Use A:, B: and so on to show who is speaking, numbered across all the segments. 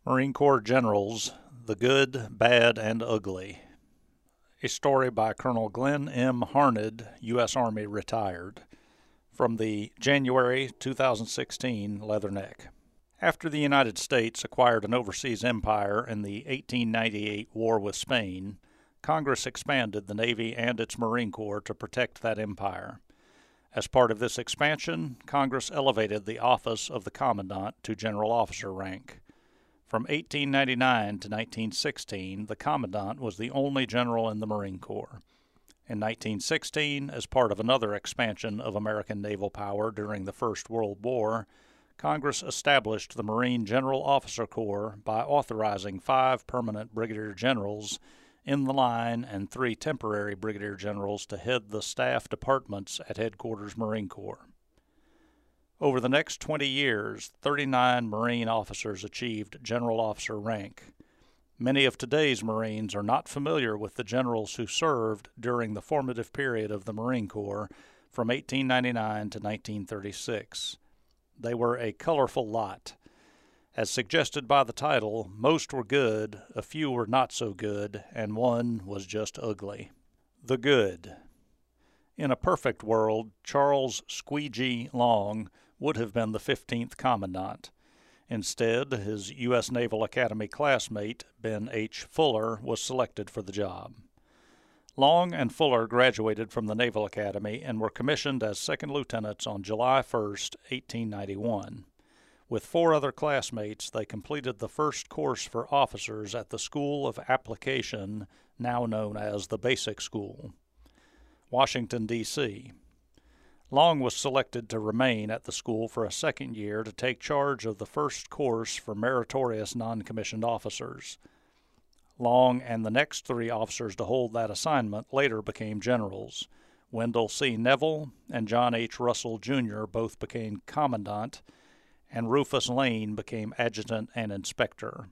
A: Marine Corps Generals, the Good, Bad, and Ugly. A story by Colonel Glenn M. Harned, U.S. Army retired, from the January 2016 Leatherneck. After the United States acquired an overseas empire in the 1898 war with Spain, Congress expanded the Navy and its Marine Corps to protect that empire. As part of this expansion, Congress elevated the office of the Commandant to general officer rank. From 1899 to 1916, the Commandant was the only general in the Marine Corps. In 1916, as part of another expansion of American naval power during the First World War, Congress established the Marine General Officer Corps by authorizing 5 permanent brigadier generals in the line and 3 temporary brigadier generals to head the staff departments at Headquarters Marine Corps. Over the next 20 years, 39 Marine officers achieved general officer rank. Many of today's Marines are not familiar with the generals who served during the formative period of the Marine Corps from 1899 to 1936. They were a colorful lot. As suggested by the title, most were good, a few were not so good, and one was just ugly. The Good. In a perfect world, Charles Squeegee Long would have been the 15th Commandant. Instead, his U.S. Naval Academy classmate, Ben H. Fuller, was selected for the job. Long and Fuller graduated from the Naval Academy and were commissioned as second lieutenants on July 1, 1891. With 4 other classmates, they completed the first course for officers at the School of Application, now known as the Basic School, Washington, D.C. Long was selected to remain at the school for a second year to take charge of the first course for meritorious non-commissioned officers. Long and the next 3 officers to hold that assignment later became generals. Wendell C. Neville and John H. Russell, Jr. both became commandant, and Rufus Lane became adjutant and inspector.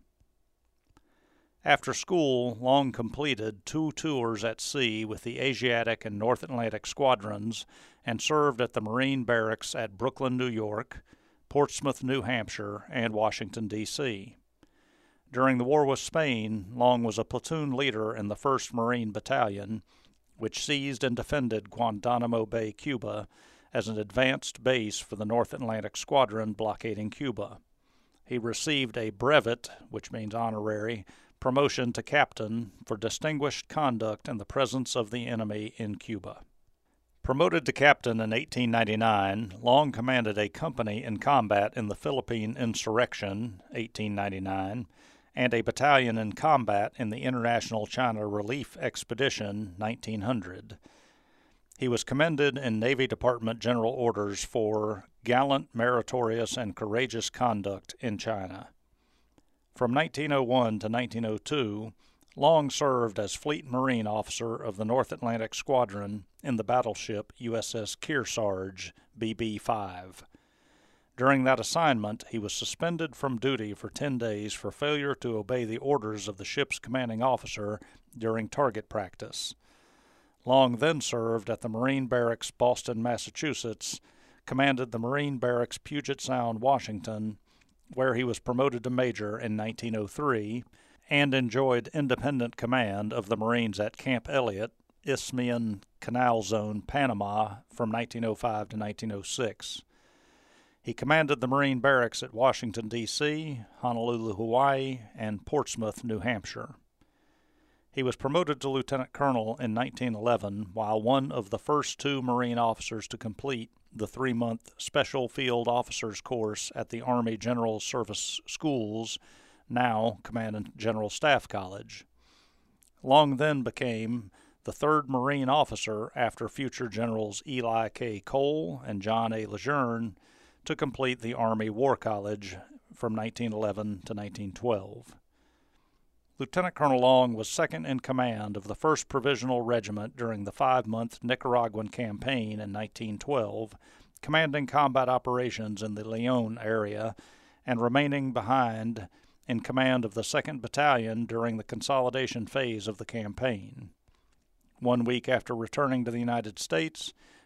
A: After school, Long completed 2 tours at sea with the Asiatic and North Atlantic squadrons and served at the Marine Barracks at Brooklyn, New York, Portsmouth, New Hampshire, and Washington, D.C. During the war with Spain, Long was a platoon leader in the 1st Marine Battalion, which seized and defended Guantanamo Bay, Cuba, as an advanced base for the North Atlantic Squadron blockading Cuba. He received a brevet, which means honorary, promotion to captain for distinguished conduct in the presence of the enemy in Cuba. Promoted to captain in 1899, Long commanded a company in combat in the Philippine Insurrection, 1899, and a battalion in combat in the International China Relief Expedition, 1900. He was commended in Navy Department General Orders for gallant, meritorious, and courageous conduct in China. From 1901 to 1902, Long served as Fleet Marine Officer of the North Atlantic Squadron in the battleship USS Kearsarge, BB-5. During that assignment, he was suspended from duty for 10 days for failure to obey the orders of the ship's commanding officer during target practice. Long then served at the Marine Barracks, Boston, Massachusetts, commanded the Marine Barracks, Puget Sound, Washington, where he was promoted to major in 1903, and enjoyed independent command of the Marines at Camp Elliott, Isthmian Canal Zone, Panama, from 1905 to 1906. He commanded the Marine Barracks at Washington, D.C., Honolulu, Hawaii, and Portsmouth, New Hampshire. He was promoted to lieutenant colonel in 1911, while one of the first 2 Marine officers to complete the 3-month Special Field Officers course at the Army General Service Schools, now Command and General Staff College. Long then became the 3rd Marine officer after future Generals Eli K. Cole and John A. Lejeune to complete the Army War College from 1911 to 1912. Lieutenant Colonel Long was second in command of the 1st Provisional Regiment during the 5-month Nicaraguan campaign in 1912, commanding combat operations in the Leon area and remaining behind in command of the 2nd Battalion during the consolidation phase of the campaign. 1 week after returning to the United States,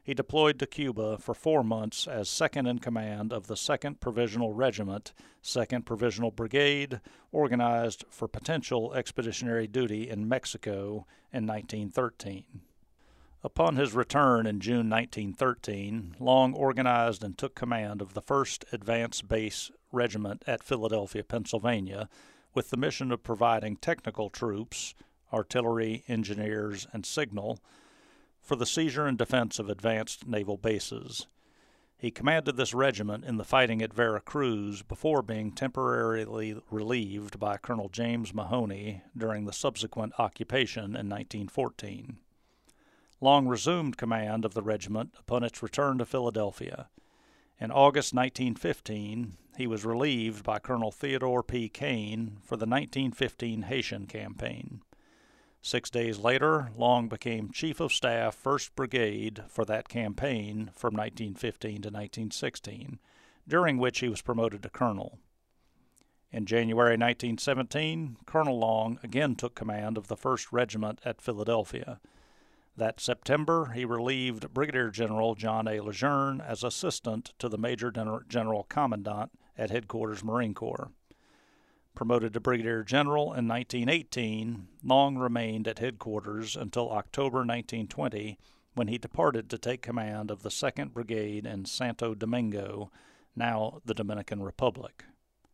A: he deployed to Cuba for 4 months as second in command of the 2nd Provisional Regiment, 2nd Provisional Brigade, organized for potential expeditionary duty in Mexico in 1913. Upon his return in June 1913, Long organized and took command of the 1st Advanced Base Regiment at Philadelphia, Pennsylvania, with the mission of providing technical troops, artillery, engineers, and signal, for the seizure and defense of advanced naval bases. He commanded this regiment in the fighting at Veracruz before being temporarily relieved by Colonel James Mahoney during the subsequent occupation in 1914. Long resumed command of the regiment upon its return to Philadelphia. In August 1915, he was relieved by Colonel Theodore P. Kane for the 1915 Haitian campaign. 6 days later, Long became Chief of Staff, 1st Brigade, for that campaign from 1915 to 1916, during which he was promoted to colonel. In January 1917, Colonel Long again took command of the 1st Regiment at Philadelphia. That September, he relieved Brigadier General John A. Lejeune as assistant to the Major General Commandant at Headquarters Marine Corps. Promoted to Brigadier General in 1918, Long remained at headquarters until October 1920, when he departed to take command of the 2nd Brigade in Santo Domingo, now the Dominican Republic.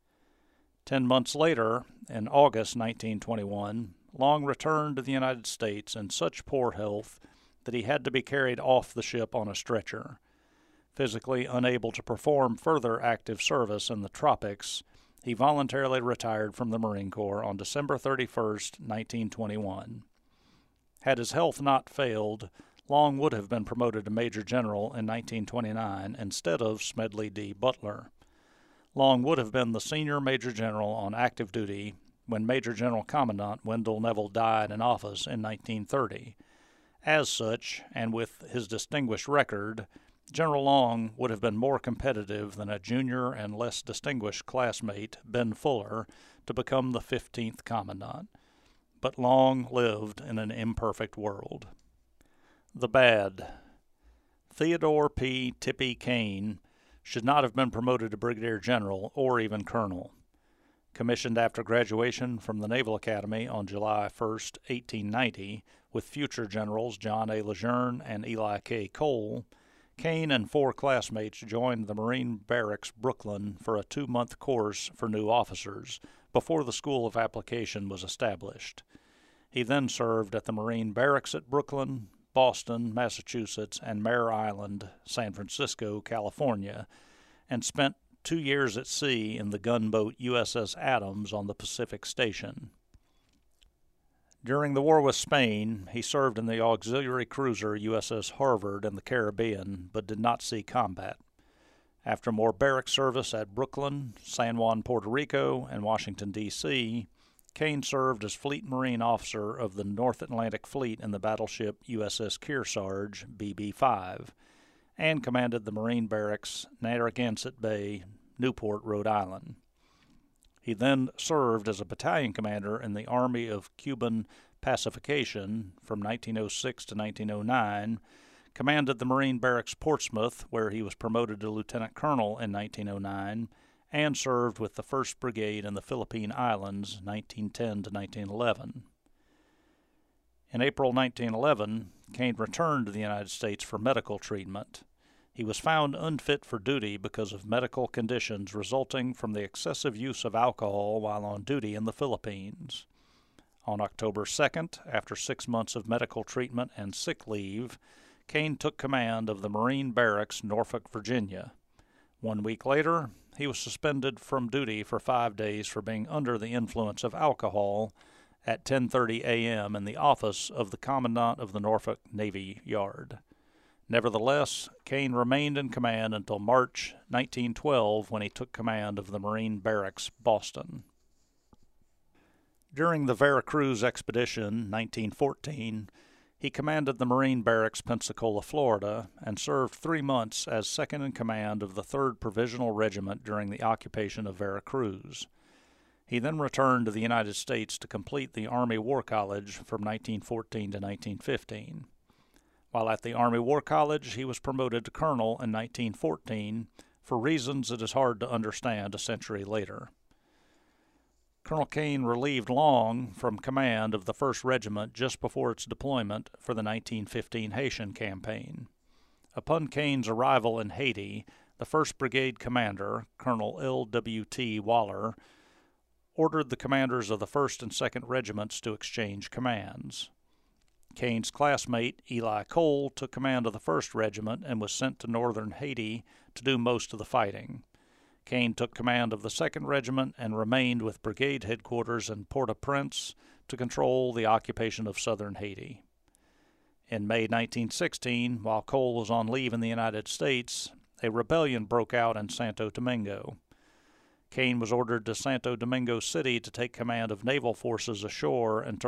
A: 10 months later, in August 1921, Long returned to the United States in such poor health that he had to be carried off the ship on a stretcher. Physically unable to perform further active service in the tropics, he voluntarily retired from the Marine Corps on December 31, 1921. Had his health not failed, Long would have been promoted to Major General in 1929 instead of Smedley D. Butler. Long would have been the senior Major General on active duty when Major General Commandant Wendell Neville died in office in 1930. As such, and with his distinguished record, General Long would have been more competitive than a junior and less distinguished classmate, Ben Fuller, to become the 15th Commandant. But Long lived in an imperfect world. The bad. Theodore P. Tippy Kane should not have been promoted to Brigadier General or even Colonel. Commissioned after graduation from the Naval Academy on July 1, 1890, with future generals John A. Lejeune and Eli K. Cole, Kane and 4 classmates joined the Marine Barracks Brooklyn for a 2-month course for new officers before the School of Application was established. He then served at the Marine Barracks at Brooklyn, Boston, Massachusetts, and Mare Island, San Francisco, California, and spent 2 years at sea in the gunboat USS Adams on the Pacific Station. During the war with Spain, he served in the auxiliary cruiser USS Harvard in the Caribbean, but did not see combat. After more barrack service at Brooklyn, San Juan, Puerto Rico, and Washington, D.C., Kane served as Fleet Marine Officer of the North Atlantic Fleet in the battleship USS Kearsarge, BB-5, and commanded the Marine Barracks, Narragansett Bay, Newport, Rhode Island. He then served as a battalion commander in the Army of Cuban Pacification from 1906 to 1909, commanded the Marine Barracks Portsmouth, where he was promoted to lieutenant colonel in 1909, and served with the 1st Brigade in the Philippine Islands 1910 to 1911. In April 1911, Kane returned to the United States for medical treatment. He was found unfit for duty because of medical conditions resulting from the excessive use of alcohol while on duty in the Philippines. On October 2nd, after 6 months of medical treatment and sick leave, Kane took command of the Marine Barracks, Norfolk, Virginia. 1 week later, he was suspended from duty for 5 days for being under the influence of alcohol at 10:30 a.m. in the office of the Commandant of the Norfolk Navy Yard. Nevertheless, Kane remained in command until March 1912, when he took command of the Marine Barracks, Boston. During the Veracruz expedition, 1914, he commanded the Marine Barracks, Pensacola, Florida, and served 3 months as second in command of the 3rd Provisional Regiment during the occupation of Veracruz. He then returned to the United States to complete the Army War College from 1914 to 1915. While at the Army War College, he was promoted to colonel in 1914 for reasons it is hard to understand a century later. Colonel Kane relieved Long from command of the 1st Regiment just before its deployment for the 1915 Haitian campaign. Upon Kane's arrival in Haiti, the 1st Brigade commander, Colonel L.W.T. Waller, ordered the commanders of the 1st and 2nd Regiments to exchange commands. Kane's classmate, Eli Cole, took command of the 1st Regiment and was sent to northern Haiti to do most of the fighting. Kane took command of the 2nd Regiment and remained with brigade headquarters in Port-au-Prince to control the occupation of southern Haiti. In May 1916, while Cole was on leave in the United States, a rebellion broke out in Santo Domingo. Kane was ordered to Santo Domingo City to take command of naval forces ashore in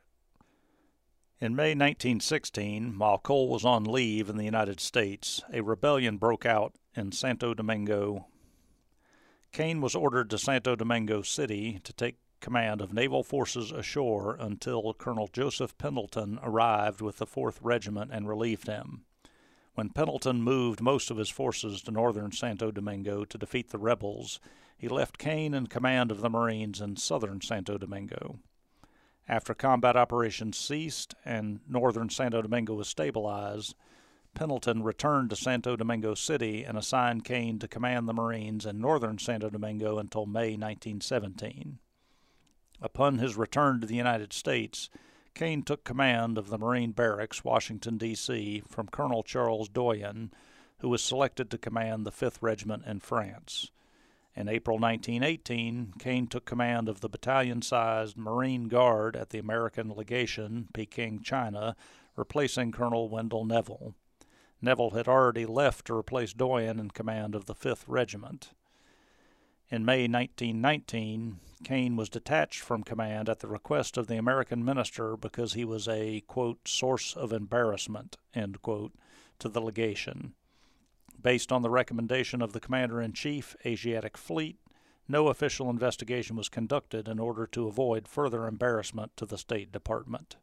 A: In May 1916, while Cole was on leave in the United States, a rebellion broke out in Santo Domingo. Kane was ordered to Santo Domingo City to take command of naval forces ashore until Colonel Joseph Pendleton arrived with the 4th Regiment and relieved him. When Pendleton moved most of his forces to northern Santo Domingo to defeat the rebels, he left Kane in command of the Marines in southern Santo Domingo. After combat operations ceased and northern Santo Domingo was stabilized, Pendleton returned to Santo Domingo City and assigned Kane to command the Marines in northern Santo Domingo until May 1917. Upon his return to the United States, Kane took command of the Marine Barracks, Washington, D.C., from Colonel Charles Doyen, who was selected to command the 5th Regiment in France. In April 1918, Kane took command of the battalion-sized Marine Guard at the American Legation, Peking, China, replacing Colonel Wendell Neville. Neville had already left to replace Doyen in command of the 5th Regiment. In May 1919, Kane was detached from command at the request of the American minister because he was a, quote, source of embarrassment, end quote, to the legation. Based on the recommendation of the Commander-in-Chief, Asiatic Fleet, no official investigation was conducted in order to avoid further embarrassment to the State Department.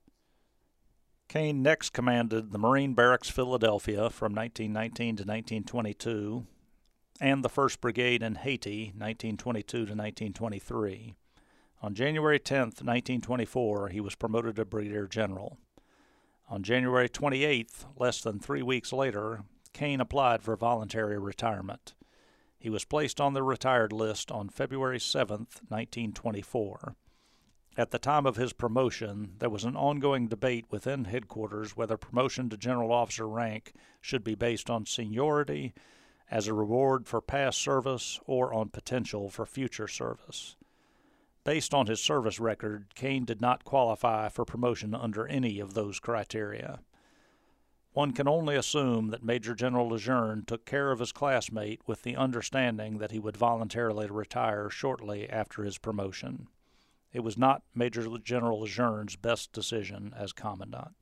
A: Kane next commanded the Marine Barracks Philadelphia from 1919 to 1922 and the 1st Brigade in Haiti, 1922 to 1923. On January 10, 1924, he was promoted to Brigadier General. On January 28th, less than 3 weeks later, Kane applied for voluntary retirement. He was placed on the retired list on February 7, 1924. At the time of his promotion, there was an ongoing debate within headquarters whether promotion to general officer rank should be based on seniority, as a reward for past service, or on potential for future service. Based on his service record, Kane did not qualify for promotion under any of those criteria. One can only assume that Major General Lejeune took care of his classmate with the understanding that he would voluntarily retire shortly after his promotion. It was not Major General Lejeune's best decision as commandant.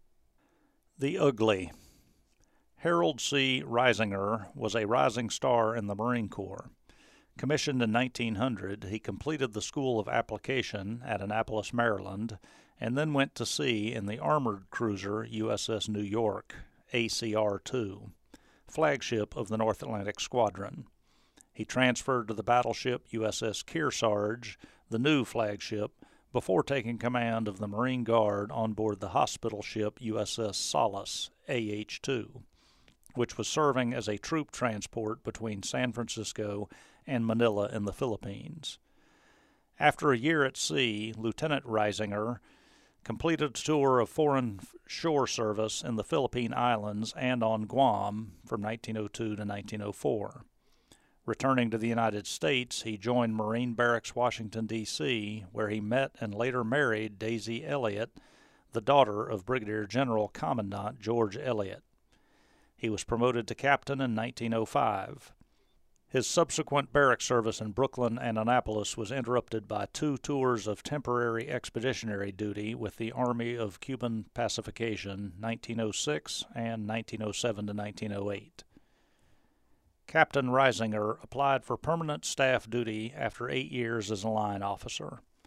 A: The Ugly. Harold C. Reisinger was a rising star in the Marine Corps. Commissioned in 1900, he completed the School of Application at Annapolis, Maryland, and then went to sea in the armored cruiser USS New York, ACR-2, flagship of the North Atlantic Squadron. He transferred to the battleship USS Kearsarge, the new flagship, before taking command of the Marine Guard on board the hospital ship USS Solace, AH-2, which was serving as a troop transport between San Francisco and Manila in the Philippines. After a year at sea, Lieutenant Reisinger completed a tour of foreign shore service in the Philippine Islands and on Guam from 1902 to 1904. Returning to the United States, he joined Marine Barracks, Washington, D.C., where he met and later married Daisy Elliott, the daughter of Brigadier General Commandant George Elliott. He was promoted to captain in 1905. His subsequent barrack service in Brooklyn and Annapolis was interrupted by 2 tours of temporary expeditionary duty with the Army of Cuban Pacification, 1906 and 1907 to 1908. Captain Reisinger applied for permanent staff duty after 8 years as a line officer.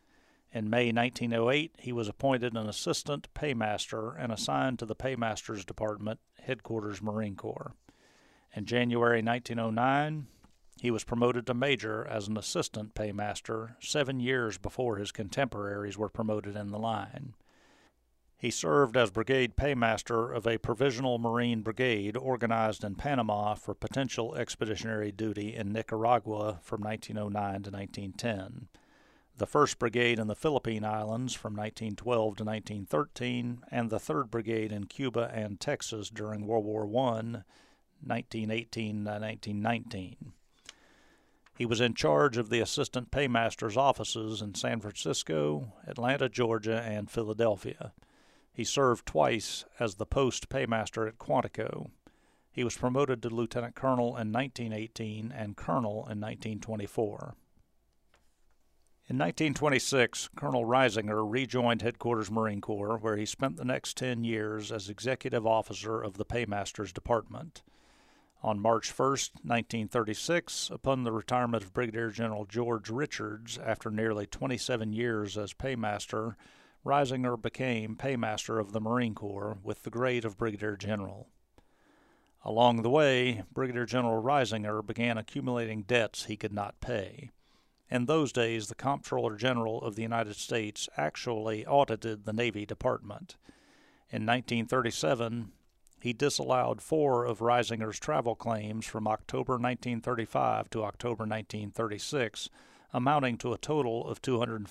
A: In May 1908, he was appointed an assistant paymaster and assigned to the Paymasters Department, Headquarters Marine Corps. In January 1909, he was promoted to major as an assistant paymaster 7 years before his contemporaries were promoted in the line. He served as brigade paymaster of a provisional Marine brigade organized in Panama for potential expeditionary duty in Nicaragua from 1909 to 1910, the 1st Brigade in the Philippine Islands from 1912 to 1913, and the 3rd Brigade in Cuba and Texas during World War I, 1918 to 1919. He was in charge of the assistant paymaster's offices in San Francisco, Atlanta, Georgia, and Philadelphia. He served twice as the post paymaster at Quantico. He was promoted to lieutenant colonel in 1918 and colonel in 1924. In 1926, Colonel Reisinger rejoined Headquarters Marine Corps, where he spent the next 10 years as executive officer of the Paymasters Department. On March 1, 1936, upon the retirement of Brigadier General George Richards after nearly 27 years as paymaster, Reisinger became Paymaster of the Marine Corps with the grade of Brigadier General. Along the way, Brigadier General Reisinger began accumulating debts he could not pay. In those days, the Comptroller General of the United States actually audited the Navy Department. In 1937, he disallowed 4 of Reisinger's travel claims from October 1935 to October 1936, amounting to a total of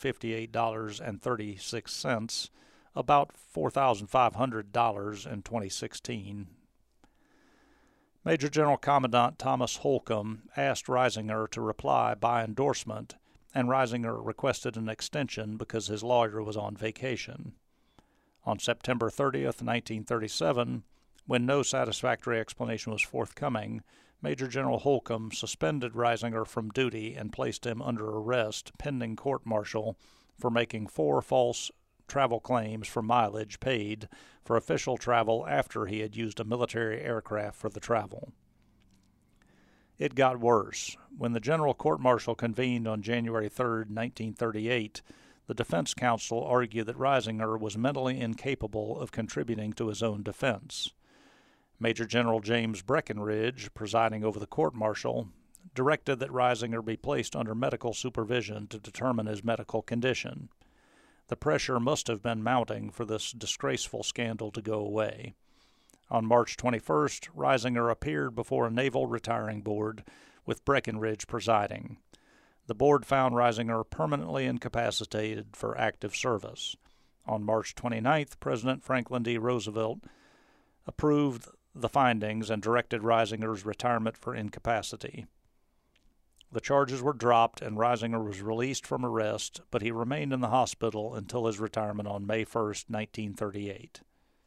A: $258.36, about $4,500 in 2016. Major General Commandant Thomas Holcomb asked Reisinger to reply by endorsement, and Reisinger requested an extension because his lawyer was on vacation. On September 30th, 1937, when no satisfactory explanation was forthcoming, Major General Holcomb suspended Reisinger from duty and placed him under arrest pending court-martial for making 4 false travel claims for mileage paid for official travel after he had used a military aircraft for the travel. It got worse. When the General Court-Martial convened on January 3, 1938, the defense counsel argued that Reisinger was mentally incapable of contributing to his own defense. Major General James Breckinridge, presiding over the court-martial, directed that Reisinger be placed under medical supervision to determine his medical condition. The pressure must have been mounting for this disgraceful scandal to go away. On March 21st, Reisinger appeared before a Naval Retiring Board, with Breckinridge presiding. The board found Reisinger permanently incapacitated for active service. On March 29th, President Franklin D. Roosevelt approved the findings and directed Reisinger's retirement for incapacity. The charges were dropped and Reisinger was released from arrest, but he remained in the hospital until his retirement on May 1, 1938.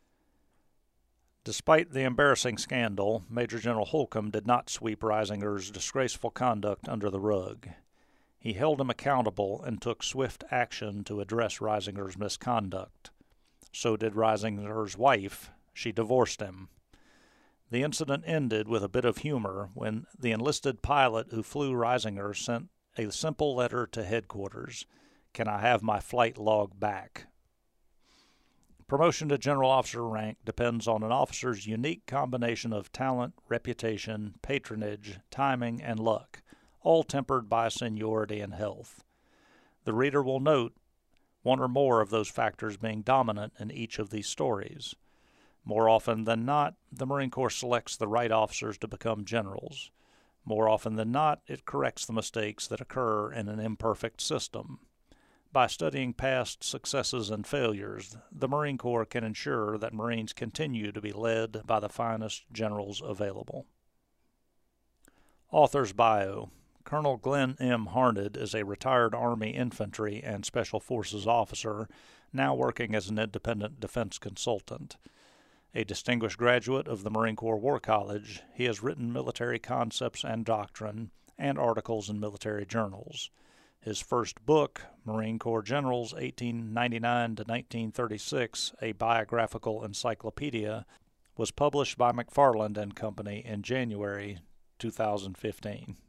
A: Despite the embarrassing scandal, Major General Holcomb did not sweep Reisinger's disgraceful conduct under the rug. He held him accountable and took swift action to address Reisinger's misconduct. So did Reisinger's wife. She divorced him. The incident ended with a bit of humor when the enlisted pilot who flew Reisinger sent a simple letter to headquarters. "Can I have my flight log back?" Promotion to general officer rank depends on an officer's unique combination of talent, reputation, patronage, timing, and luck, all tempered by seniority and health. The reader will note one or more of those factors being dominant in each of these stories. More often than not, the Marine Corps selects the right officers to become generals. More often than not, it corrects the mistakes that occur in an imperfect system. By studying past successes and failures, the Marine Corps can ensure that Marines continue to be led by the finest generals available. Author's Bio. Colonel Glenn M. Harned is a retired Army infantry and Special Forces officer, now working as an independent defense consultant. A distinguished graduate of the Marine Corps War College, he has written military concepts and doctrine and articles in military journals. His first book, Marine Corps Generals 1899 to 1936, a biographical encyclopedia, was published by McFarland and Company in January 2015.